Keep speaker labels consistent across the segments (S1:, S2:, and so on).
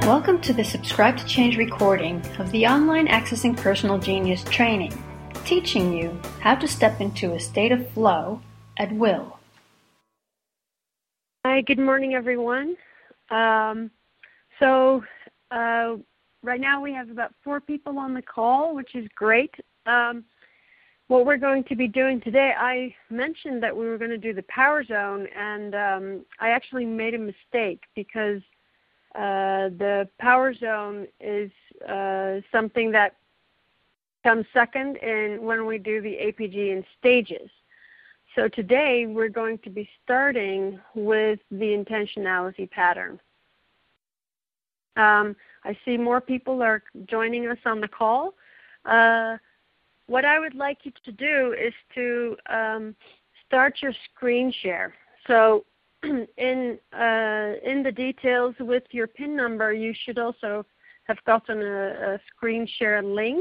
S1: Welcome to the Subscribe to Change recording of the online Accessing Personal Genius training, teaching you how to step into a state of flow at will.
S2: Hi, good morning, everyone. Right now we have about 4 people on the call, which is great. What we're going to be doing today, I mentioned that we were going to do the Power Zone, and I actually made a mistake because the Power Zone is something that comes second when we do the APG in stages. So today we're going to be starting with the intentionality pattern. I see more people are joining us on the call. What I would like you to do is to start your screen share. So in the details with your PIN number, you should also have gotten a screen share link.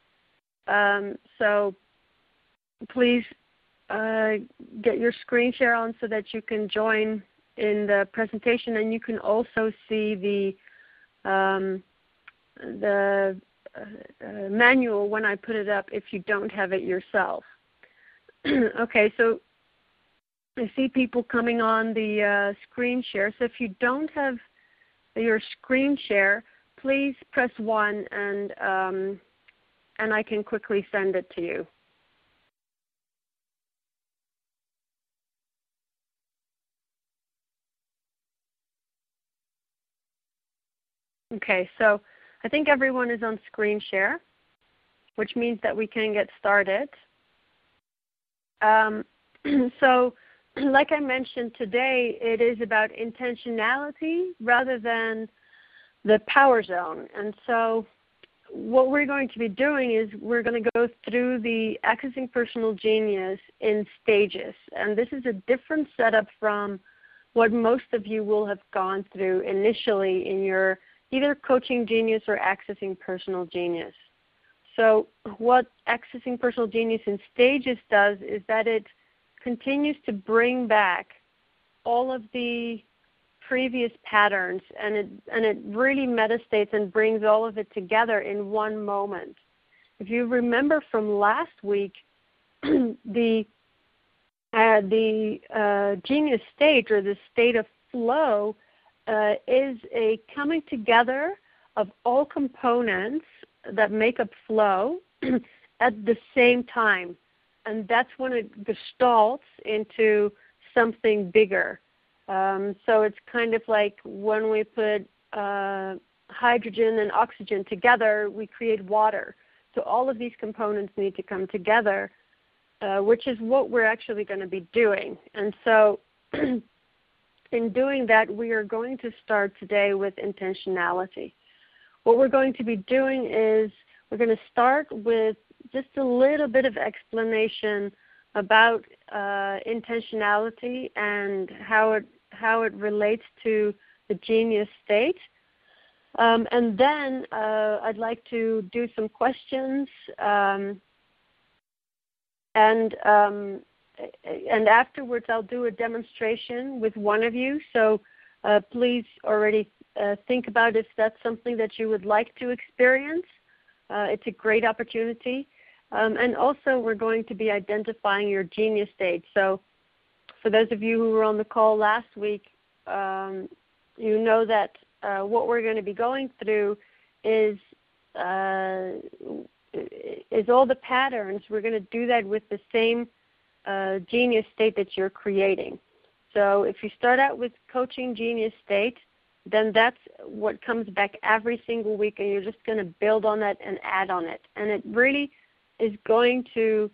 S2: So please get your screen share on so that you can join in the presentation, and you can also see the manual when I put it up if you don't have it yourself. Okay, so I see people coming on the screen share. So if you don't have your screen share, please press 1 and I can quickly send it to you. Okay, so I think everyone is on screen share, which means that we can get started. So like I mentioned today, it is about intentionality rather than the Power Zone. And so what we're going to be doing is we're going to go through the Accessing Personal Genius in stages. And this is a different setup from what most of you will have gone through initially in your either Coaching Genius or Accessing Personal Genius. So what Accessing Personal Genius in stages does is that it continues to bring back all of the previous patterns, and it really metastates and brings all of it together in one moment. If you remember from last week, the genius state, or the state of flow, is a coming together of all components that make up flow at the same time. And that's when it gestalts into something bigger. So it's kind of like when we put hydrogen and oxygen together, we create water. So all of these components need to come together, which is what we're actually going to be doing. And so in doing that, we are going to start today with intentionality. What we're going to be doing is we're going to start with just a little bit of explanation about intentionality and how it relates to the genius state. And then I'd like to do some questions, and afterwards I'll do a demonstration with one of you. So please already think about if that's something that you would like to experience. It's a great opportunity. And also we're going to be identifying your genius state. So for those of you who were on the call last week, you know that what we're going to be going through is all the patterns. We're going to do that with the same genius state that you're creating. So if you start out with Coaching Genius state, then that's what comes back every single week, and you're just going to build on that and add on it. And it really is going to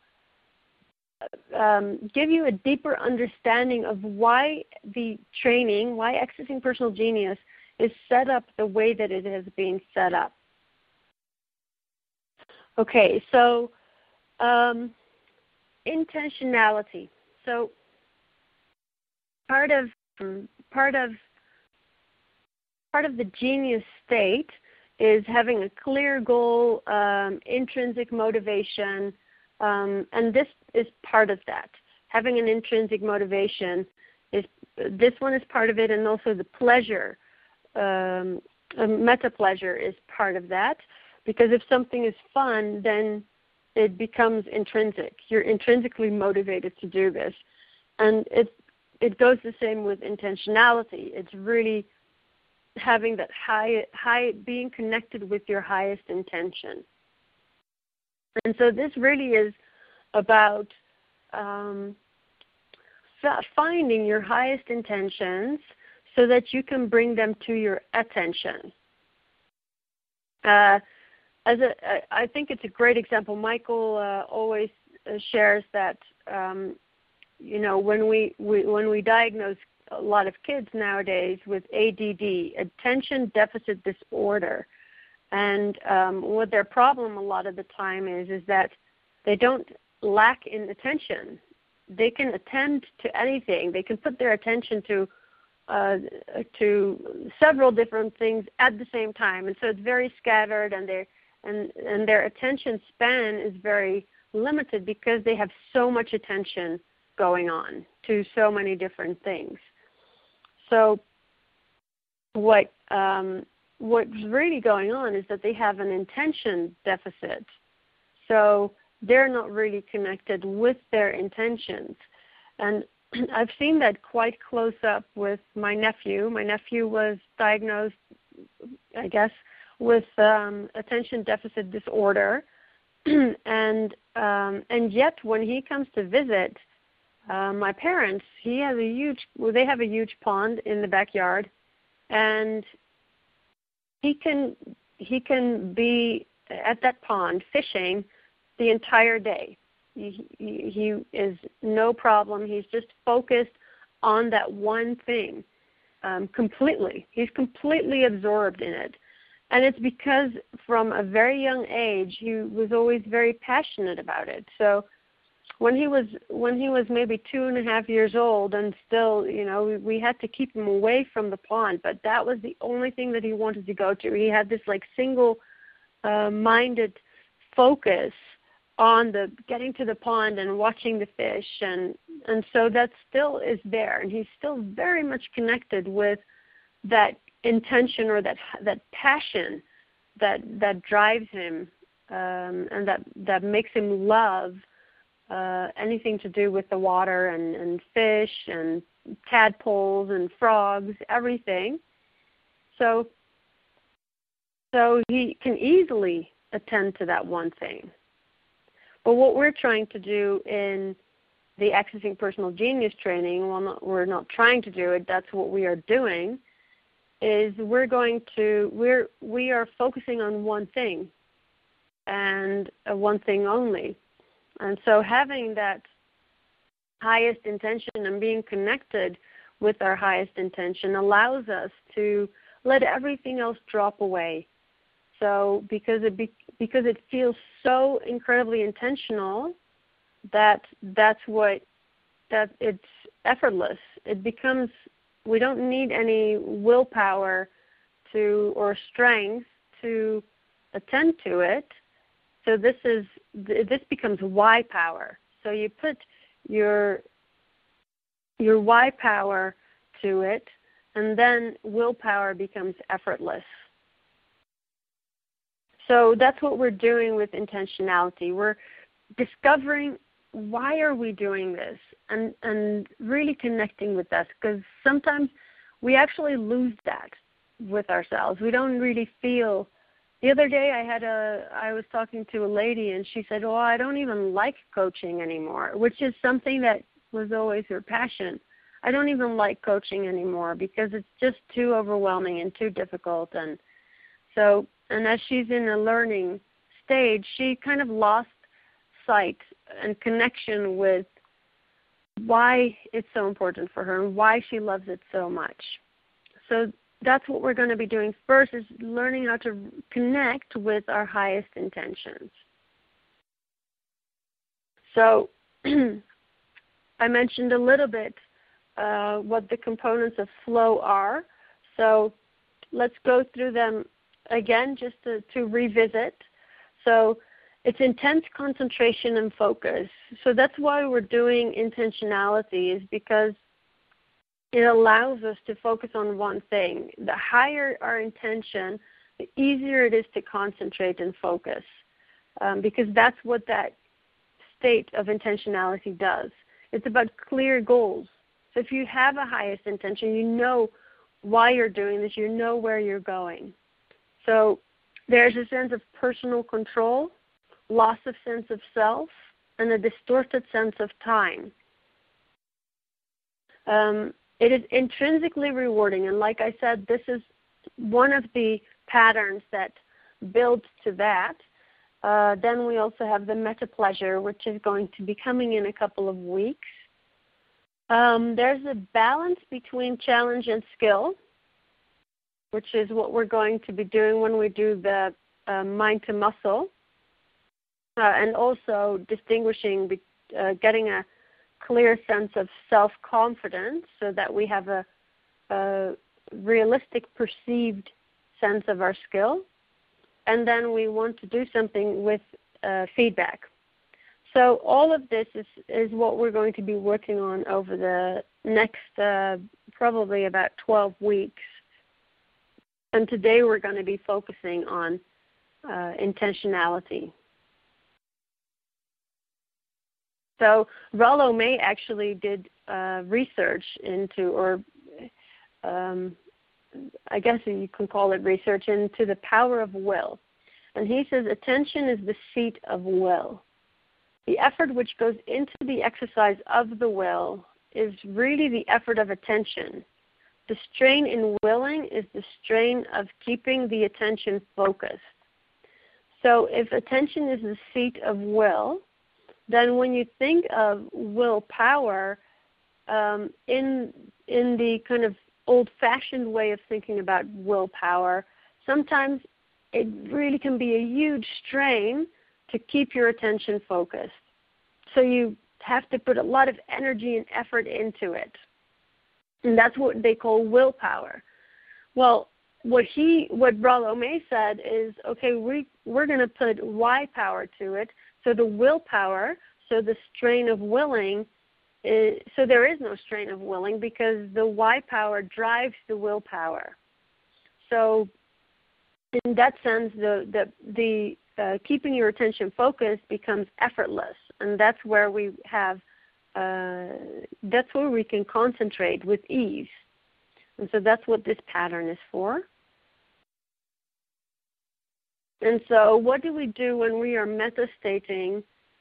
S2: give you a deeper understanding of why the training, why Accessing Personal Genius is set up the way that it has been set up. Okay, so intentionality. So part of the genius state is having a clear goal, intrinsic motivation, and this is part of that. Having an intrinsic motivation this one is part of it, and also the pleasure meta pleasure is part of that, because if something is fun, then it becomes intrinsic. You're intrinsically motivated to do this. And it goes the same with intentionality. It's really having that being connected with your highest intention. And so this really is about finding your highest intentions so that you can bring them to your attention. I think it's a great example. Michael always shares that when we diagnose a lot of kids nowadays with ADD, attention deficit disorder, and what their problem a lot of the time is that they don't lack in attention. They can attend to anything. They can put their attention to several different things at the same time, and so it's very scattered, and their attention span is very limited because they have so much attention going on to so many different things. So what's really going on is that they have an intention deficit. So they're not really connected with their intentions. And I've seen that quite close up with my nephew. My nephew was diagnosed, I guess, with attention deficit disorder. and yet when he comes to visit my parents, they have a huge pond in the backyard, and he can be at that pond fishing the entire day. He is no problem. He's just focused on that one thing completely. He's completely absorbed in it. And it's because from a very young age, he was always very passionate about it. So when he was maybe 2.5 years old, and still, we had to keep him away from the pond, but that was the only thing that he wanted to go to. He had this single-minded focus on the getting to the pond and watching the fish, and so that still is there, and he's still very much connected with that intention or that passion that drives him, and that makes him love anything to do with the water and fish and tadpoles and frogs, everything. So he can easily attend to that one thing. But what we're trying to do in the Accessing Personal Genius training, we're not trying to do it, that's what we are doing, is we are focusing on one thing, and one thing only. And so having that highest intention and being connected with our highest intention allows us to let everything else drop away. So because it feels so incredibly intentional that it's effortless. It becomes, we don't need any willpower or strength to attend to it. So this becomes why power. So you put your why power to it, and then willpower becomes effortless. So that's what we're doing with intentionality. We're discovering why are we doing this, and really connecting with us, because sometimes we actually lose that with ourselves. We don't really feel. The other day I was talking to a lady, and she said, "Oh, I don't even like coaching anymore," which is something that was always her passion. I don't even like coaching anymore because it's just too overwhelming and too difficult. And as she's in a learning stage, she kind of lost sight and connection with why it's so important for her and why she loves it so much. So that's what we're going to be doing first, is learning how to connect with our highest intentions. So I mentioned a little bit what the components of flow are. So let's go through them again just to revisit. So it's intense concentration and focus. So that's why we're doing intentionality, is because it allows us to focus on one thing. The higher our intention, the easier it is to concentrate and focus, because that's what that state of intentionality does. It's about clear goals. So if you have a highest intention, you know why you're doing this, you know where you're going. So there's a sense of personal control, loss of sense of self, and a distorted sense of time. It is intrinsically rewarding, and like I said, this is one of the patterns that builds to that. Then we also have the meta-pleasure, which is going to be coming in a couple of weeks. There's a balance between challenge and skill, which is what we're going to be doing when we do the mind to muscle, and also distinguishing, getting a clear sense of self-confidence so that we have a realistic perceived sense of our skill. And then we want to do something with feedback. So all of this is what we're going to be working on over the next probably about 12 weeks. And today we're going to be focusing on intentionality. So Rollo May actually did research into, or I guess you can call it research, into the power of will. And he says attention is the seat of will. The effort which goes into the exercise of the will is really the effort of attention. The strain in willing is the strain of keeping the attention focused. So if attention is the seat of will, then when you think of willpower in the kind of old-fashioned way of thinking about willpower, sometimes it really can be a huge strain to keep your attention focused. So you have to put a lot of energy and effort into it. And that's what they call willpower. Well, what Rollo May said is, okay, we're going to put Y power to it. So the willpower, so the strain of willing, so there is no strain of willing because the Y power drives the willpower. So in that sense, the keeping your attention focused becomes effortless, and that's where we have, that's where we can concentrate with ease. And so that's what this pattern is for. And so what do we do when we are metastating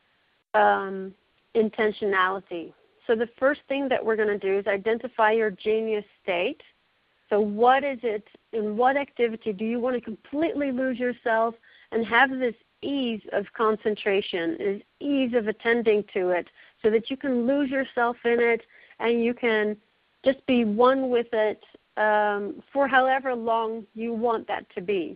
S2: intentionality? So the first thing that we're going to do is identify your genius state. So what is it, in what activity do you want to completely lose yourself and have this ease of concentration, this ease of attending to it, so that you can lose yourself in it and you can just be one with it for however long you want that to be.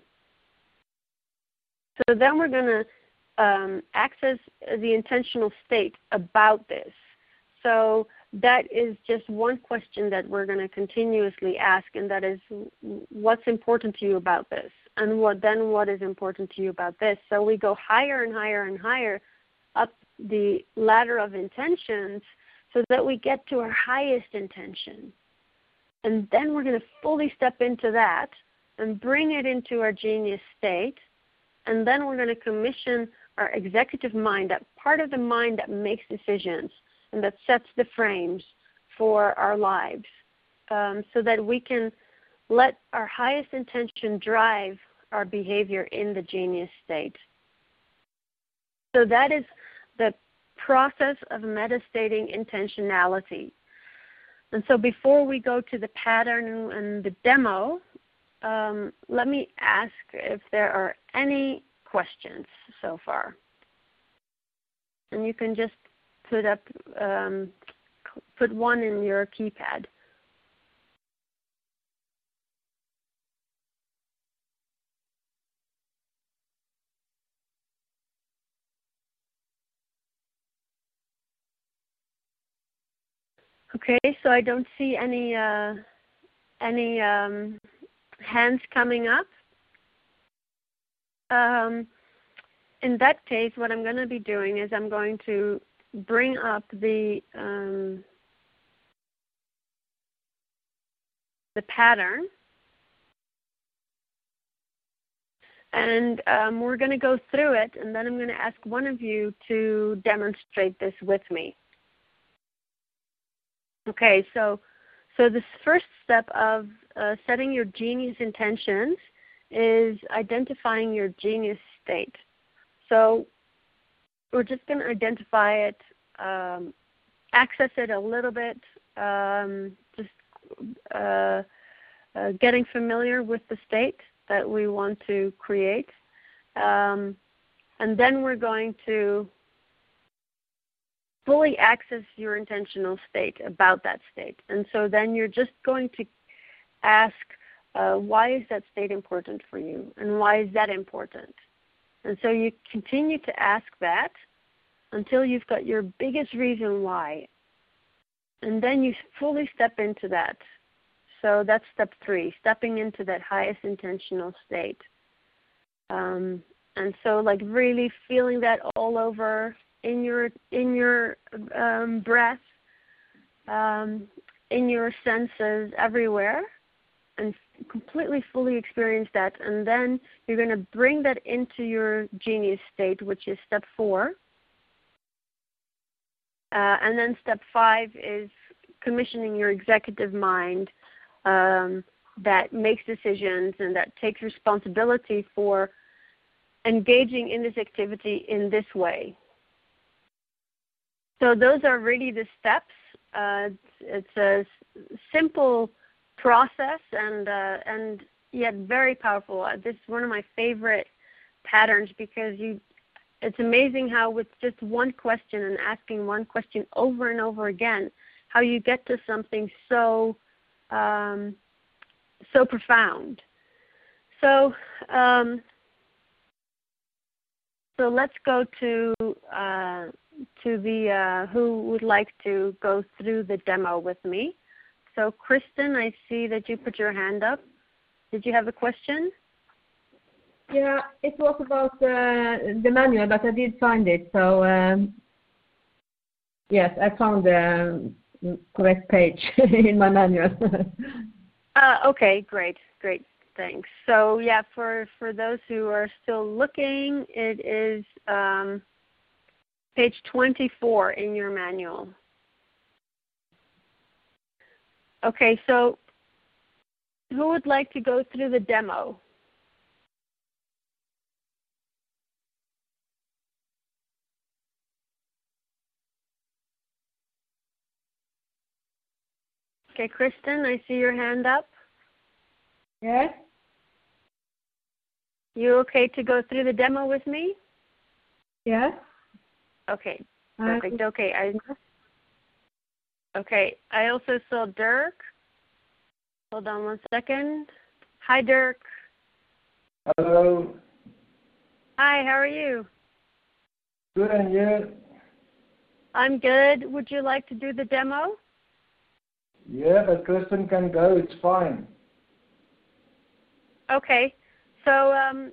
S2: So then we're going to access the intentional state about this. So that is just one question that we're going to continuously ask, and that is, what's important to you about this? And what is important to you about this? So we go higher and higher and higher up the ladder of intentions so that we get to our highest intention. And then we're going to fully step into that and bring it into our genius state. And then we're going to commission our executive mind, that part of the mind that makes decisions and that sets the frames for our lives, so that we can let our highest intention drive our behavior in the genius state. So that is the process of metastating intentionality. And so before we go to the pattern and the demo, let me ask if there are any questions so far. And you can just put one in your keypad. Okay, so I don't see any hands coming up. In that case, what I'm going to be doing is I'm going to bring up the the pattern. And we're going to go through it, and then I'm going to ask one of you to demonstrate this with me. Okay, so this first step of setting your genius intentions is identifying your genius state. So we're just going to identify it, access it a little bit, getting familiar with the state that we want to create. And then we're going to fully access your intentional state about that state. And so then you're just going to ask, why is that state important for you? And why is that important? And so you continue to ask that until you've got your biggest reason why. And then you fully step into that. So that's step 3, stepping into that highest intentional state. And so like really feeling that all over in your breath, in your senses, everywhere, and completely fully experience that. And then you're going to bring that into your genius state, which is step 4. And then step 5 is commissioning your executive mind that makes decisions and that takes responsibility for engaging in this activity in this way. So those are really the steps. It's a simple process and yet very powerful. This is one of my favorite patterns because it's amazing how with just one question and asking one question over and over again, how you get to something so profound. So let's go to the who would like to go through the demo with me. So Kristen, I see that you put your hand up. Did you have a question?
S3: Yeah, it was about the manual, but I did find it. So yes, I found the correct page in my manual.
S2: Okay, great, thanks. So yeah, for those who are still looking, it is page 24 in your manual. Okay, so who would like to go through the demo? Okay, Kristen, I see your hand up.
S3: Yes.
S2: You okay to go through the demo with me?
S3: Yes.
S2: Okay, perfect. Okay, I also saw Dirk. Hold on one second. Hi, Dirk.
S4: Hello.
S2: Hi, how are you?
S4: Good, and you?
S2: I'm good. Would you like to do the demo?
S4: Yeah, but Kristen can go. It's fine.
S2: Okay. So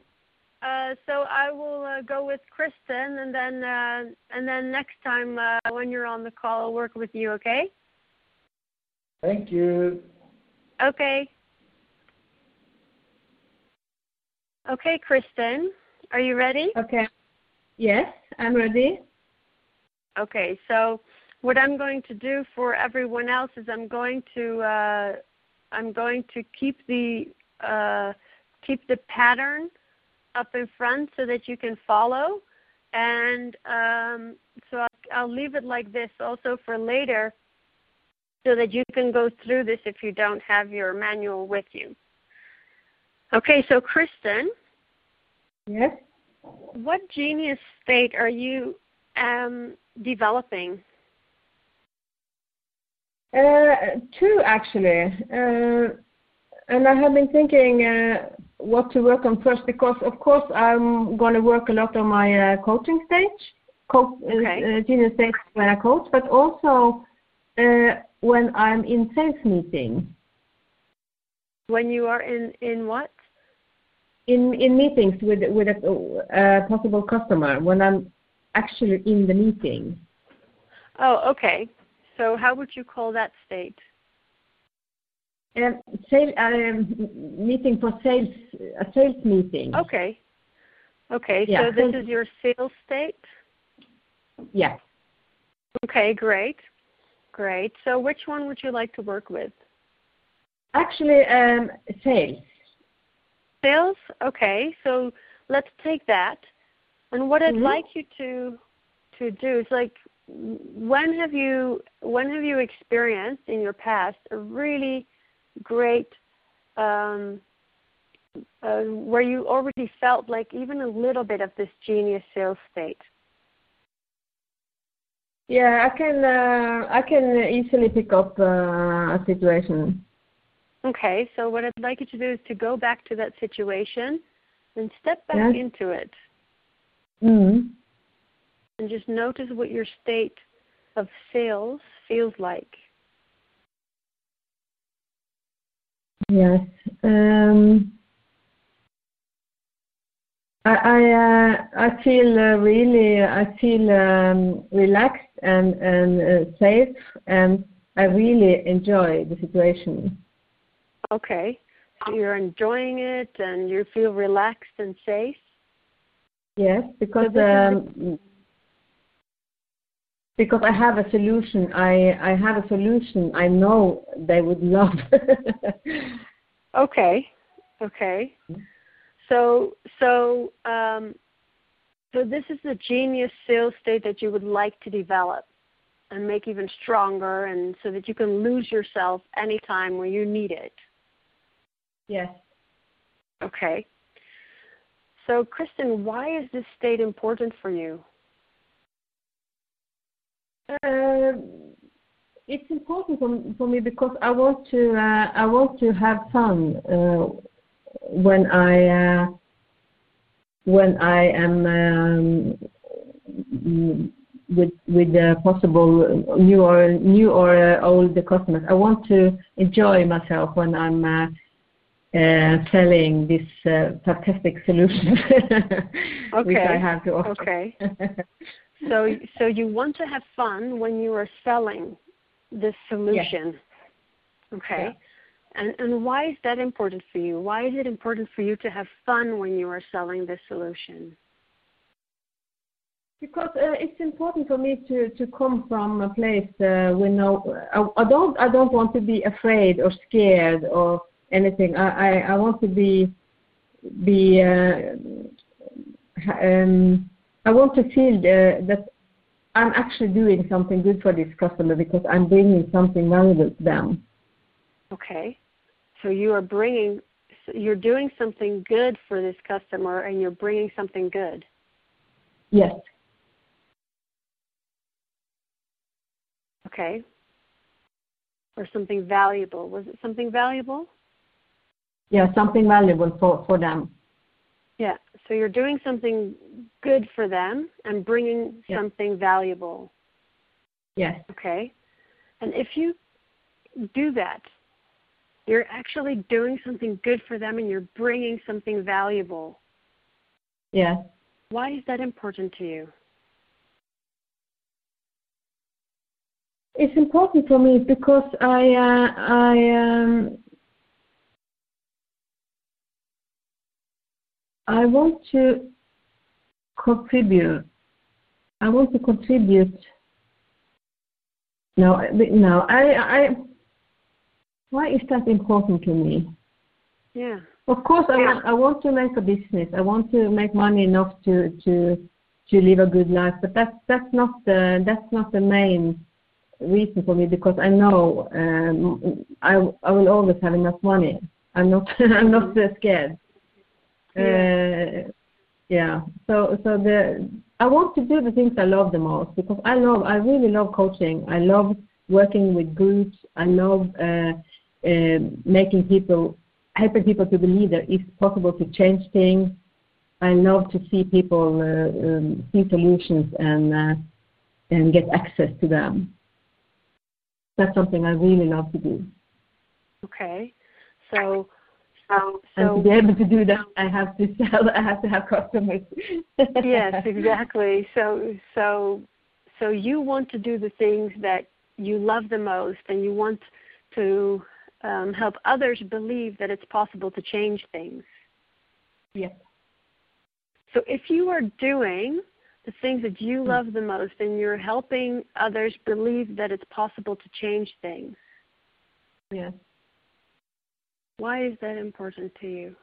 S2: I will go with Kristen, and then next time when you're on the call, I'll work with you. Okay?
S4: Thank you.
S2: Okay. Okay, Kristen, are you ready?
S3: Okay. Yes, I'm ready.
S2: Okay. So what I'm going to do for everyone else is I'm going to keep the pattern up in front so that you can follow, and so I'll leave it like this also for later so that you can go through this if you don't have your manual with you. Okay, so Kristen.
S3: Yes.
S2: What genius state are you developing?
S3: 2 actually. And I have been thinking what to work on first because, of course, I'm going to work a lot on my coaching stage, genius stage when I coach, but also when I'm in sales meeting.
S2: When you are in what?
S3: In meetings with a possible customer, when I'm actually in the meeting.
S2: Oh, okay. So how would you call that state?
S3: Meeting for sales, a sales meeting.
S2: Okay. Okay,
S3: Yeah.
S2: so this is your sales state?
S3: Yes.
S2: Okay, great. Great. So which one would you like to work with?
S3: Actually, sales.
S2: Sales? Okay, so let's take that. And what I'd like you to do is, like, when have you experienced in your past a really great where you already felt like even a little bit of this genius sales state?
S3: Yeah, I can easily pick up a situation.
S2: Okay, so what I'd like you to do is to go back to that situation and step back into it.
S3: Mm-hmm.
S2: And just notice what your state of sales feels like.
S3: Yes. I feel relaxed and safe, and I really enjoy the situation.
S2: Okay, so you're enjoying it and you feel relaxed and safe?
S3: Yes, because I have a solution. I have a solution I know they would love.
S2: Okay. So this is the genius sales state that you would like to develop and make even stronger, and so that you can lose yourself anytime where you need it.
S3: Yes.
S2: Okay. So, Kristen, why is this state important for you?
S3: It's important for me because I want to have fun when I am with possible new or old customers. I want to enjoy myself when I'm selling this fantastic solution which I have to offer.
S2: Okay. So you want to have fun when you are selling this solution. Yes. Okay. Yeah. And why is that important for you? Why is it important for you to have fun when you are selling this solution?
S3: Because it's important for me to come from a place with no. I don't want to be afraid or scared or anything. I want to I want to feel that I'm actually doing something good for this customer because I'm bringing something valuable to them.
S2: Okay. So you're doing something good for this customer and you're bringing something good.
S3: Yes.
S2: Okay. Or something valuable. Was it something valuable?
S3: Yeah, something valuable for them.
S2: Yeah, so you're doing something good for them and bringing something valuable.
S3: Yes.
S2: Okay. And if you do that, you're actually doing something good for them and you're bringing something valuable.
S3: Yes.
S2: Why is that important to you?
S3: It's important for me because I want to contribute. No. Why is that important to me?
S2: Yeah.
S3: Of course, I want to make a business. I want to make money enough to live a good life. But that's not the main reason for me, because I know I will always have enough money. I'm not scared. So I want to do the things I love the most, because I really love coaching. I love working with groups. I love helping people to believe that it's possible to change things. I love to see people see solutions and get access to them. That's something I really love to do.
S2: Okay, so
S3: and to be able to do that, I have to sell. I have to have customers.
S2: Yes, exactly. So you want to do the things that you love the most, and you want to help others believe that it's possible to change things.
S3: Yes.
S2: So if you are doing the things that you love the most and you're helping others believe that it's possible to change things,
S3: Yes.
S2: why is that important to you?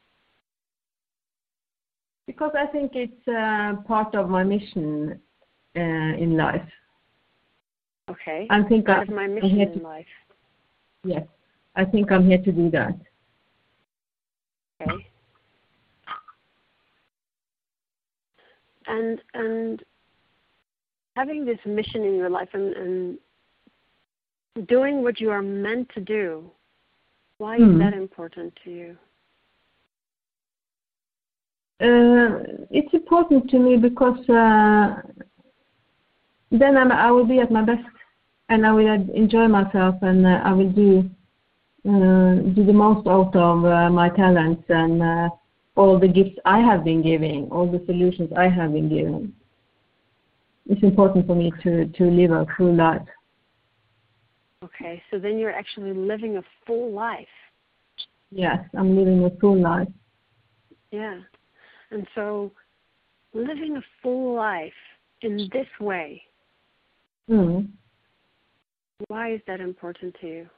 S3: Because I think it's part of my mission in life.
S2: Okay.
S3: I think
S2: part of my mission in life.
S3: Yes. I think I'm here to do that.
S2: Okay. And having this mission in your life and doing what you are meant to do, why is that important to you?
S3: It's important to me because then I will be at my best, and I will enjoy myself, and I will do the most out of my talents and all the gifts I have been giving, all the solutions I have been giving. It's important for me to live a full life.
S2: Okay, so then you're actually living a full life.
S3: Yes, I'm living a full life.
S2: Yeah. And so living a full life in this way, why is that important to you?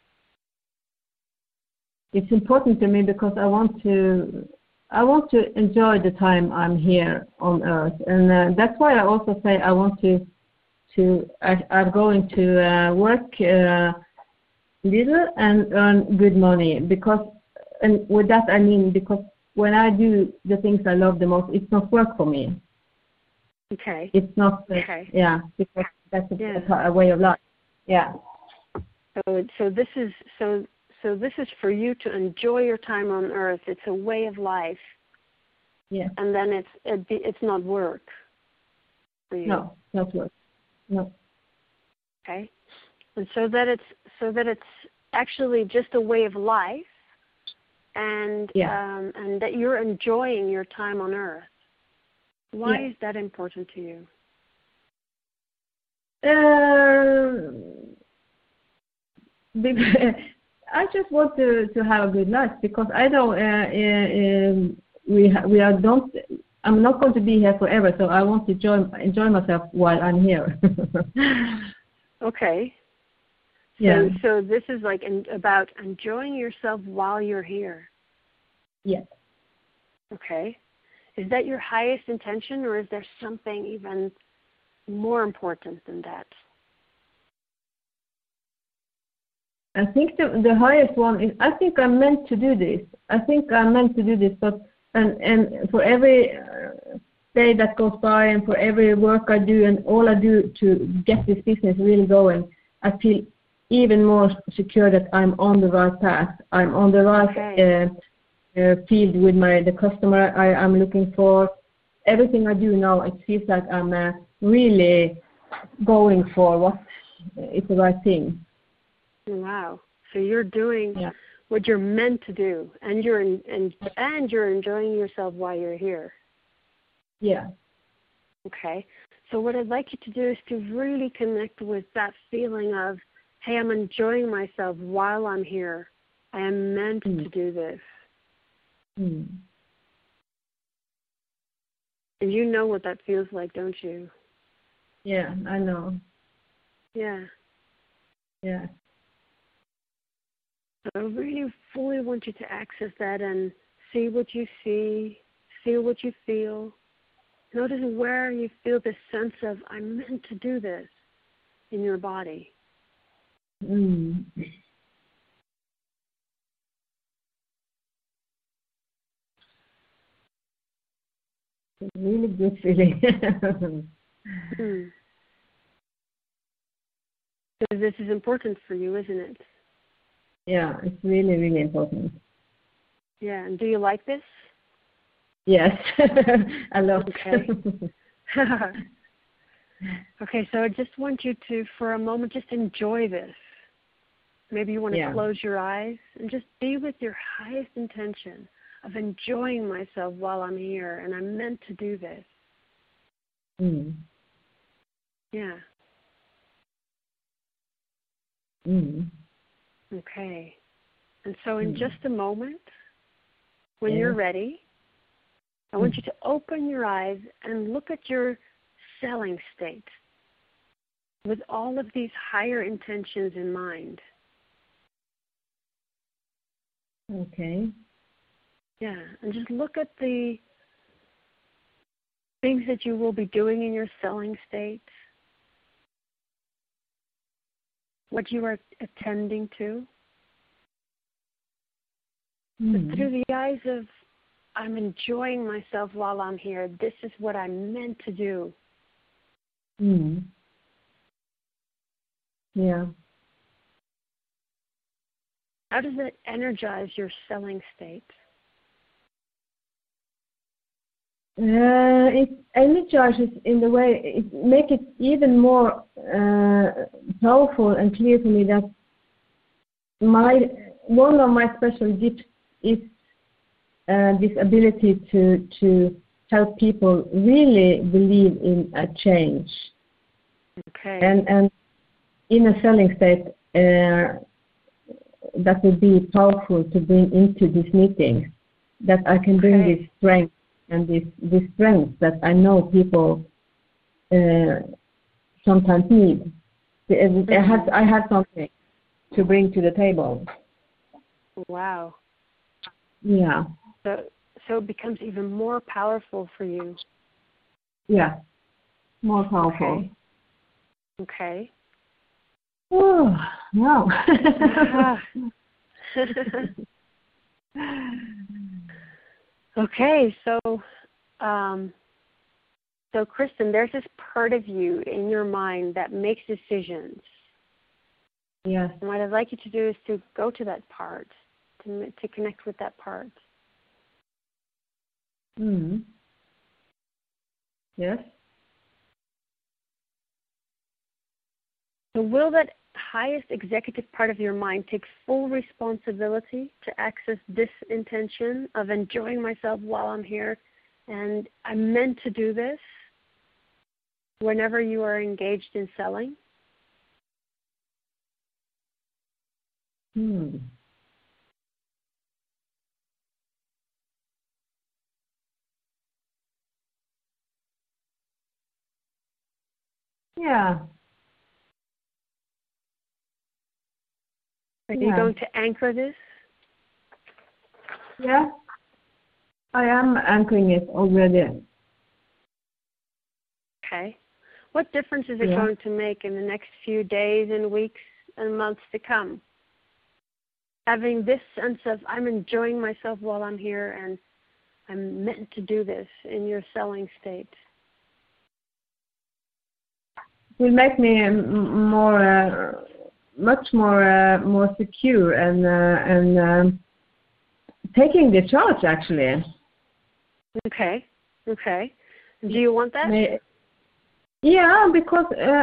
S3: It's important to me because I want to enjoy the time I'm here on earth, and that's why I also say I want I'm going to work little and earn good money, because, and with that I mean because when I do the things I love the most, it's not work for me.
S2: Okay.
S3: It's not.
S2: Okay.
S3: Yeah, because that's a way of life. Yeah.
S2: So this is for you to enjoy your time on earth. It's a way of life.
S3: Yeah.
S2: And then it's not work for you.
S3: No, not work. No.
S2: Okay. And so that it's actually just a way of life, and and that you're enjoying your time on earth. Why is that important to you?
S3: Because I just want to have a good life, because I don't. I'm not going to be here forever, so I want to enjoy myself while I'm here.
S2: Okay. So this is like about enjoying yourself while you're here.
S3: Yes.
S2: Okay. Is that your highest intention, or is there something even more important than that?
S3: I think the highest one is, I think I'm meant to do this. But and for every day that goes by, and for every work I do, and all I do to get this business really going, I feel even more secure that I'm on the right path. I'm on the right field with the customer I'm looking for. Everything I do now, it feels like I'm really going for what is the right thing.
S2: Wow! So you're doing what you're meant to do, and you're enjoying yourself while you're here.
S3: Yeah.
S2: Okay. So what I'd like you to do is to really connect with that feeling of, hey, I'm enjoying myself while I'm here. I am meant to do this. And you know what that feels like, don't you?
S3: Yeah, I know.
S2: Yeah.
S3: Yeah.
S2: So I really fully want you to access that and see what you see, feel what you feel. Notice where you feel this sense of, I'm meant to do this in your body.
S3: It's a really good feeling.
S2: So this is important for you, isn't it?
S3: Yeah, it's really, really important.
S2: Yeah, and do you like this?
S3: Yes, I love it.
S2: Okay. Okay, so I just want you to, for a moment, just enjoy this. Maybe you want to close your eyes and just be with your highest intention of enjoying myself while I'm here, and I'm meant to do this.
S3: Yeah.
S2: Okay. And so in just a moment, when you're ready, I want you to open your eyes and look at your selling state with all of these higher intentions in mind.
S3: Okay.
S2: Yeah, and just look at the things that you will be doing in your selling state, what you are attending to. But through the eyes of, I'm enjoying myself while I'm here. This is what I'm meant to do.
S3: Yeah.
S2: How does that energize your selling state?
S3: It energizes in the way, it makes it even more powerful and clear to me that one of my special gifts is this ability to help people really believe in a change.
S2: Okay.
S3: And in a selling state, that would be powerful to bring into this meeting, that I can bring this strength and this strength that I know people sometimes need. I have something to bring to the table.
S2: Wow.
S3: Yeah.
S2: So it becomes even more powerful for you.
S3: Yeah. More powerful.
S2: Okay.
S3: Oh, wow.
S2: Okay, so Kristen, there's this part of you in your mind that makes decisions.
S3: Yes.
S2: And what I'd like you to do is to go to that part, to connect with that part.
S3: Yes.
S2: So will that highest executive part of your mind take full responsibility to access this intention of enjoying myself while I'm here, and I'm meant to do this whenever you are engaged in selling?
S3: Yeah.
S2: Are you going to anchor this?
S3: Yeah. I am anchoring it already.
S2: Okay. What difference is it going to make in the next few days and weeks and months to come? Having this sense of, I'm enjoying myself while I'm here and I'm meant to do this in your selling state.
S3: It will make me much more secure and taking the charge, actually.
S2: Okay. Do you want that?
S3: Yeah, because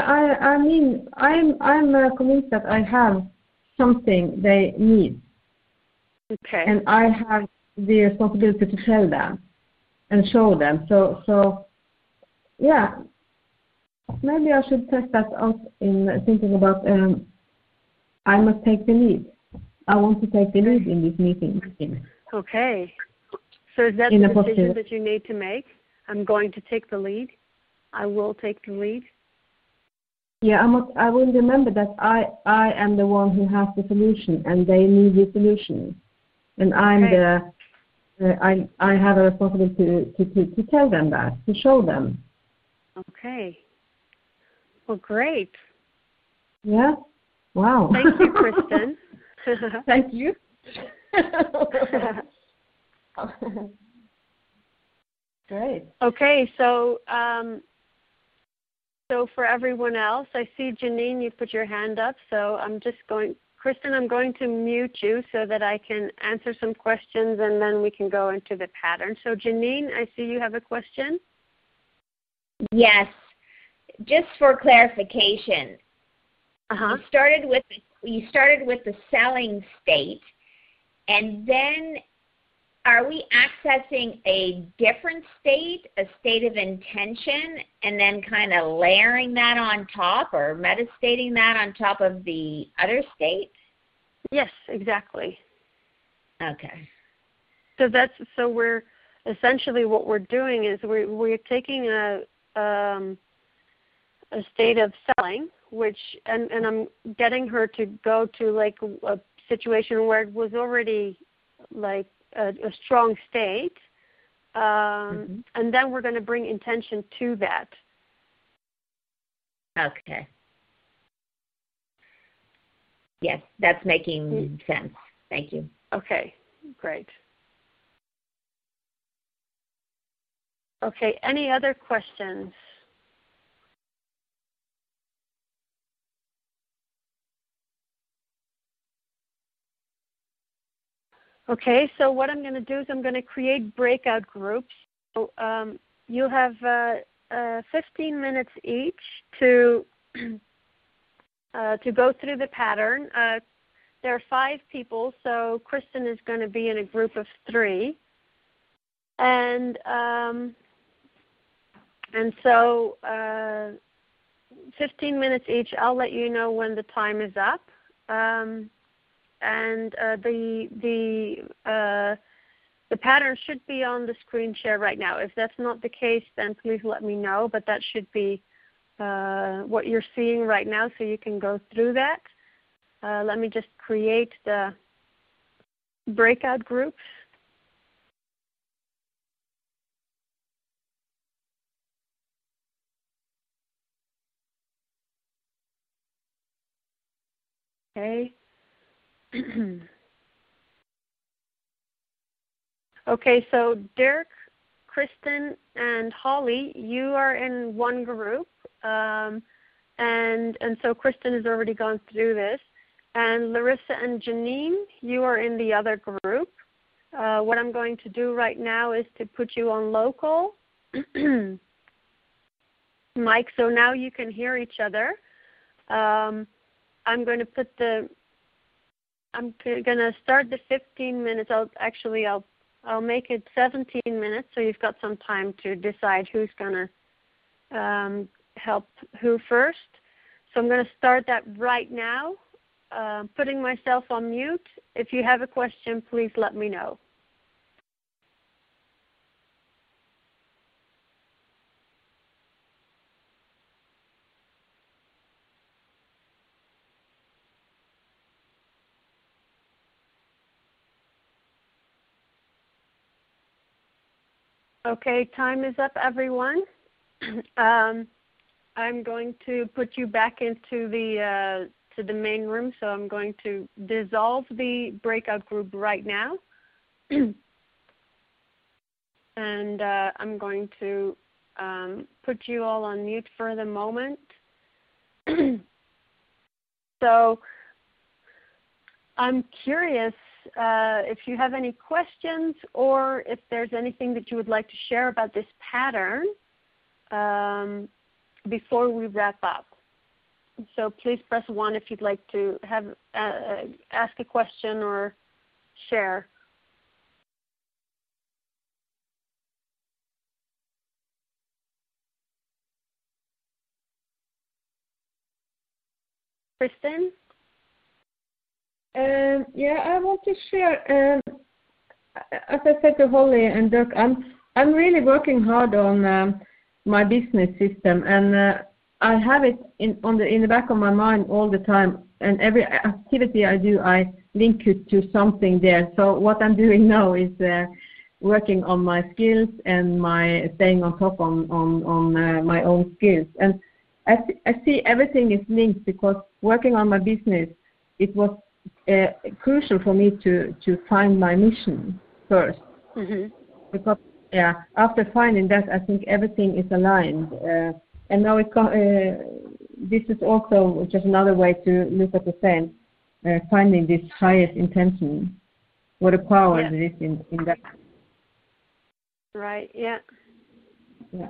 S3: I'm convinced that I have something they need.
S2: Okay.
S3: And I have the responsibility to tell them and show them. So yeah, maybe I should test that out in thinking about. I must take the lead. I want to take the lead in this meeting.
S2: Okay. So is that the decision that you need to make? I'm going to take the lead. I will take the lead.
S3: Yeah, I will remember that I am the one who has the solution, and they need the solution, and I have a responsibility to tell them that, to show them.
S2: Okay. Well, great.
S3: Yeah. Wow.
S2: Thank you, Kristen.
S3: Thank you. Great.
S2: Okay, so for everyone else, I see Janine, you put your hand up, so Kristen, I'm going to mute you so that I can answer some questions and then we can go into the pattern. So Janine, I see you have a question.
S5: Yes. Just for clarification, you started with the selling state, and then are we accessing a different state, a state of intention, and then kind of layering that on top or meditating that on top of the other state?
S2: Yes, exactly.
S5: Okay.
S2: So we're essentially what we're doing is we're taking a state of selling, which and I'm getting her to go to like a situation where it was already like a strong state, and then we're going to bring intention to that.
S5: Okay. Yes, that's making sense. Thank you.
S2: Okay, great. Okay, any other questions? Okay, so what I'm going to do is I'm going to create breakout groups. So you'll have 15 minutes each to go through the pattern. There are 5 people, so Kristen is going to be in a group of 3. And so 15 minutes each. I'll let you know when the time is up. And the pattern should be on the screen share right now. If that's not the case, then please let me know. But that should be what you're seeing right now, so you can go through that. Let me just create the breakout groups. Okay. Okay, so Dirk, Kristen, and Holly, you are in one group, and so Kristen has already gone through this. And Larissa and Janine, you are in the other group. What I'm going to do right now is to put you on local, Mike, so now you can hear each other. I'm going to start the 15 minutes. I'll make it 17 minutes, so you've got some time to decide who's going to help who first. So I'm going to start that right now, putting myself on mute. If you have a question, please let me know. Okay, time is up, everyone. I'm going to put you back into the to the main room, so I'm going to dissolve the breakout group right now. And I'm going to put you all on mute for the moment. So I'm curious if you have any questions or if there's anything that you would like to share about this pattern before we wrap up. So please press 1 if you'd like to have ask a question or share. Kristen?
S3: Yeah, I want to share. As I said to Holly and Dirk, I'm really working hard on my business system, and I have it in the back of my mind all the time. And every activity I do, I link it to something there. So what I'm doing now is working on my skills and my staying on top on my own skills. And I see everything is linked, because working on my business, it was crucial for me to find my mission first. Because after finding that, I think everything is aligned. And now this is also just another way to look at the same, finding this highest intention, what a power there is in that.
S2: Right. Yeah.
S3: Yeah.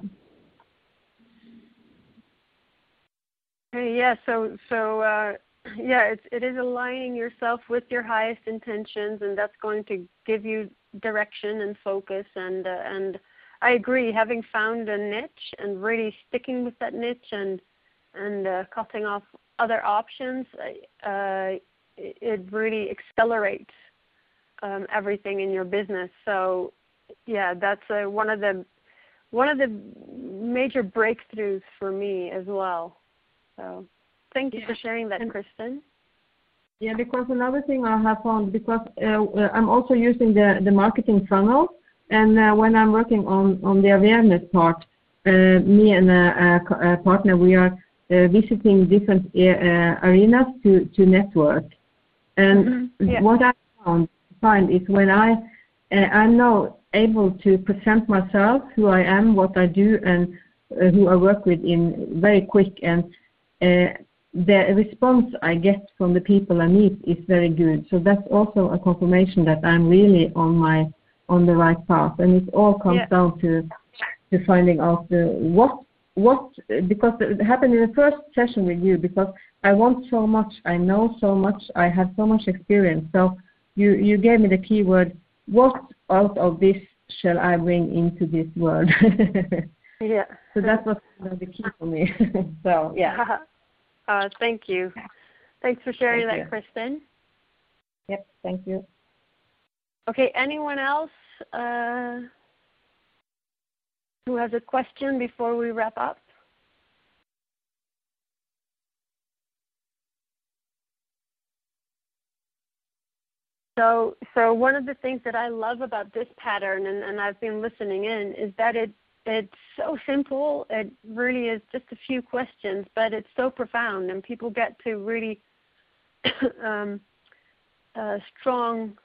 S2: Yeah. So it is aligning yourself with your highest intentions, and that's going to give you direction and focus. And I agree, having found a niche and really sticking with that niche and cutting off other options, it really accelerates everything in your business. So yeah, that's one of the major breakthroughs for me as well. So thank you for sharing that, Kristen.
S3: Yeah, because another thing I have found, because I'm also using the marketing funnel, and when I'm working on the awareness part, me and a partner, we are visiting different arenas to network. And what I find is when I'm now able to present myself, who I am, what I do, and who I work with in very quick, and the response I get from the people I meet is very good. So that's also a confirmation that I'm really on the right path, and it all comes down to finding out what because it happened in the first session with you, because I want so much, I know so much, I have so much experience. So you gave me the keyword, what out of this shall I bring into this world?
S2: Yeah.
S3: So that was the key for me. So yeah.
S2: Thank you. Thanks for sharing that, Kristen.
S3: Yep, thank you.
S2: Okay, anyone else who has a question before we wrap up? So one of the things that I love about this pattern, and I've been listening in, is that it's so simple. It really is just a few questions, but it's so profound, and people get to really strong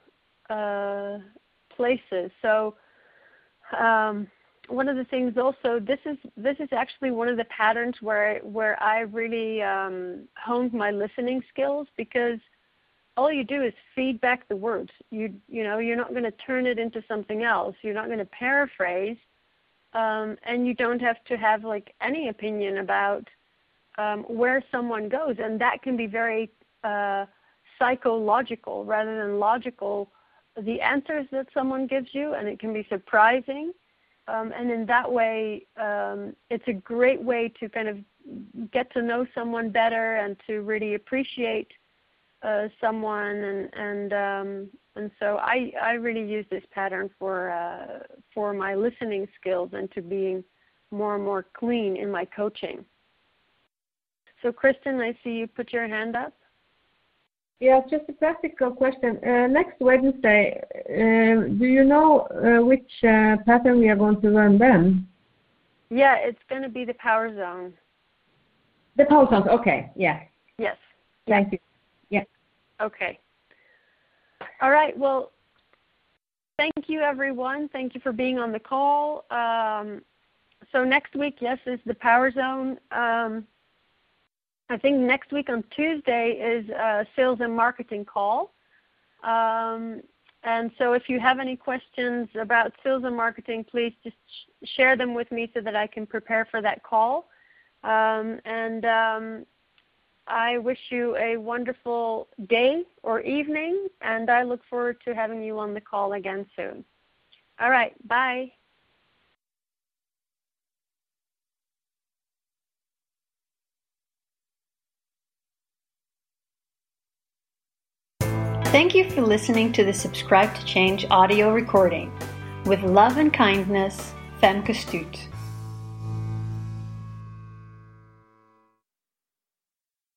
S2: places. So one of the things also, this is actually one of the patterns where I really honed my listening skills, because all you do is feed back the words. You know, you're not going to turn it into something else. You're not going to paraphrase, and you don't have to have like any opinion about where someone goes, and that can be very psychological rather than logical, the answers that someone gives you, and it can be surprising. And in that way, it's a great way to kind of get to know someone better and to really appreciate someone. And so I really use this pattern for my listening skills and to being more and more clean in my coaching. So Kristen, I see you put your hand up.
S3: Yeah, just a practical question. Next Wednesday, do you know which pattern we are going to run then?
S2: Yeah, it's going to be the Power Zone.
S3: The Power Zone, okay, yeah.
S2: Yes.
S3: Thank you. Yeah.
S2: Okay. All right, well, thank you, everyone. Thank you for being on the call. So next week, yes, is the Power Zone. I think next week on Tuesday is a sales and marketing call. And so if you have any questions about sales and marketing, please just share them with me so that I can prepare for that call. I wish you a wonderful day or evening, and I look forward to having you on the call again soon. All right, bye.
S1: Thank you for listening to the Subscribe to Change audio recording. With love and kindness, Femke Stoet.